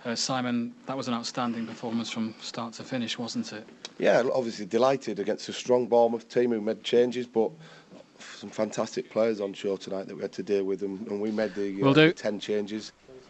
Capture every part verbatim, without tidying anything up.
Uh, Simon, that was an outstanding performance from start to finish, wasn't it? Yeah, obviously delighted against a strong Bournemouth team who made changes, but some fantastic players on show tonight that we had to deal with, and, and we made the, Will uh, do. the ten changes.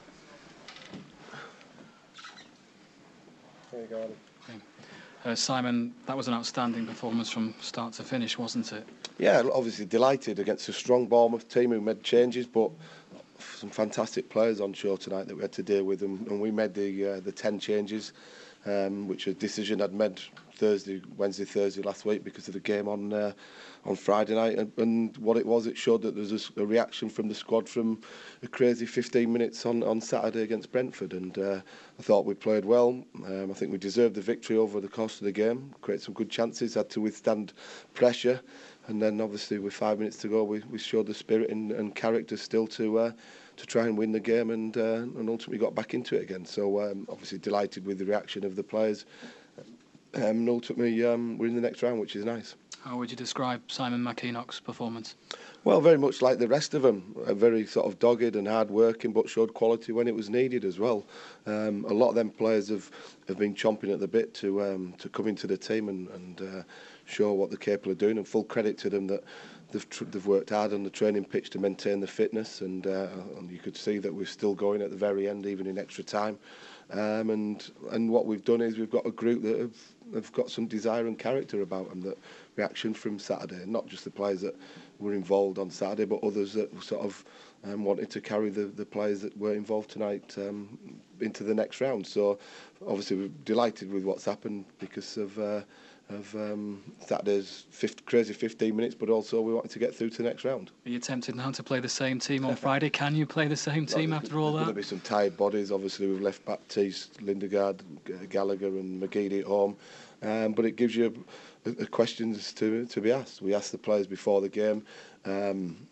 There you go. Uh, Simon, that was an outstanding performance from start to finish, wasn't it? Yeah, obviously delighted against a strong Bournemouth team who made changes, but some fantastic players on show tonight that we had to deal with, and, and we made the uh, the ten changes, um, which a decision I'd made Thursday, Wednesday, Thursday last week because of the game on uh, on Friday night, and, and what it was, it showed that there's a, a reaction from the squad from a crazy fifteen minutes on, on Saturday against Brentford, and uh, I thought we played well. Um, I think we deserved the victory over the course of the game, created some good chances, had to withstand pressure. And then, obviously, with five minutes to go, we, we showed the spirit and, and character still to uh, to try and win the game, and uh, and ultimately got back into it again. So, um, obviously, delighted with the reaction of the players. Um, and ultimately, um, we're in the next round, which is nice. How would you describe Simon McKeenock's performance? Well, very much like the rest of them, uh, very sort of dogged and hard working, but showed quality when it was needed as well. Um, a lot of them players have, have been chomping at the bit to um, to come into the team and, and uh, show what they're capable of doing, and full credit to them that they've tr- they've worked hard on the training pitch to maintain the fitness, and, uh, and you could see that we're still going at the very end, even in extra time. Um, and and what we've done is we've got a group that have, have got some desire and character about them, that reaction from Saturday, not just the players that were involved on Saturday, but others that sort of um, wanted to carry the, the players that were involved tonight um, into the next round. So obviously we're delighted with what's happened because of uh, of um, Saturday's fifty, crazy fifteen minutes, but also we wanted to get through to the next round. Are you tempted now to play the same team on Friday? Can you play the same team no, after all there's that? There's going to be some tired bodies. Obviously, we've left Baptiste, Lindegaard, Gallagher and McGeady at home. Um, but it gives you a, a questions to to be asked. We asked the players before the game, um,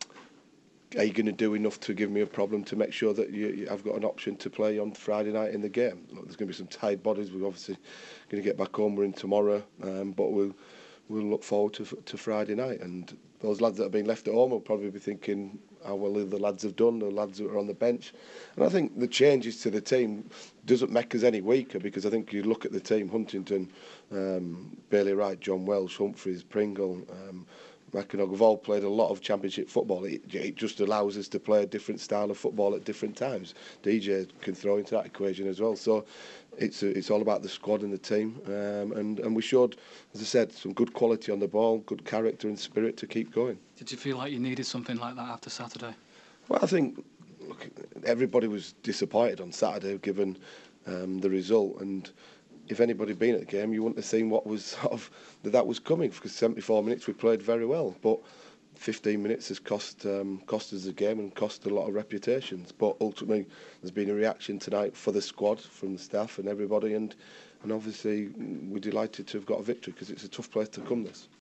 are you going to do enough to give me a problem to make sure that you, you, I've got an option to play on Friday night in the game? Look, there's going to be some tired bodies. We're obviously going to get back home. We're in tomorrow, um, but we'll we'll look forward to to Friday night. And those lads that have been left at home will probably be thinking how well the lads have done, the lads that are on the bench. And I think the changes to the team doesn't make us any weaker, because I think you look at the team: Huntington, um, Bailey Wright, John Welsh, Humphreys, Pringle. Um, McKenna, we've all played a lot of championship football. It, it just allows us to play a different style of football at different times. D J can throw into that equation as well. So it's a, it's all about the squad and the team. Um, and, and we showed, as I said, some good quality on the ball, good character and spirit to keep going. Did you feel like you needed something like that after Saturday? Well, I think look, everybody was disappointed on Saturday given um, the result, and if anybody had been at the game, you wouldn't have seen what was sort of that, that was coming, because seventy-four minutes we played very well, but fifteen minutes has cost um, cost us the game and cost a lot of reputations. But ultimately, there's been a reaction tonight for the squad, from the staff and everybody, and and obviously we're delighted to have got a victory, because it's a tough place to come this.